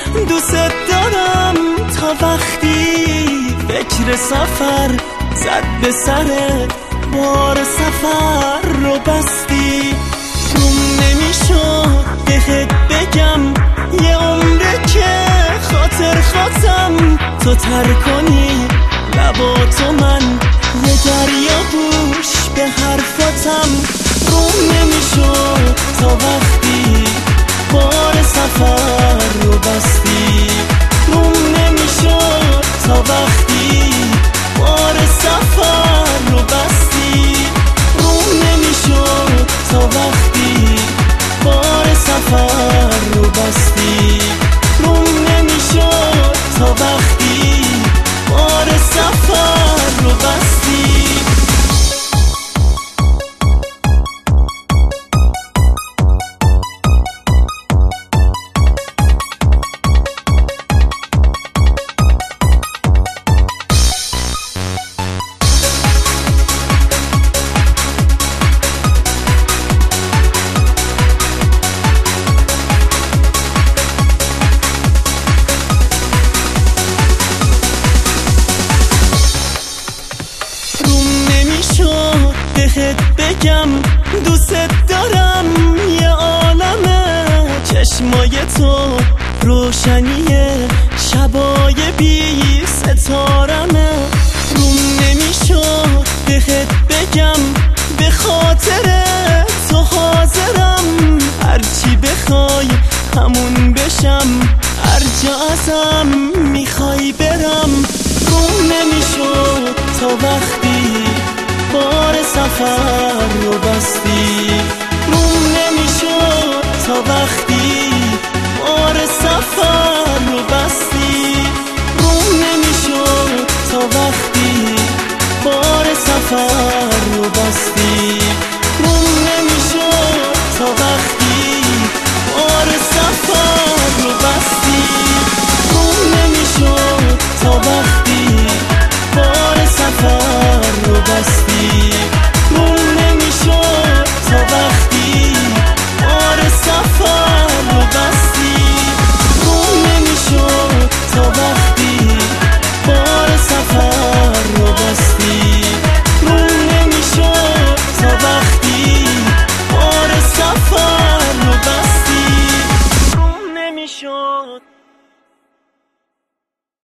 دوست دارم تا وقتی فکر سفر زد به سرت، بار سفر رو بستی. روم نمیشد بهت بگم یه عمره که خاطر خواستم تو تر کنی لباتو، من یه دریا گوش به حرفاتم. روم نمیشد تا وقتی بار سفر رو بستی. روم نمیشد تا وقتی بار سفر رو بستی. روم نمیشد تا وقتی بار سفر رو بستی. روم نمیشد تا وقتی بار سفر رو بستی. بهت بگم دوست دارم یه عالمه، چشمای تو روشنیه، شبای بی ستارمه. روم نمیشد بهت بگم به خاطر تو حاضرم، هرچی بخوای همون بشم، هر جا ازم میخوای برم. روم نمیشد تا وقتی بار سفر رو بستی.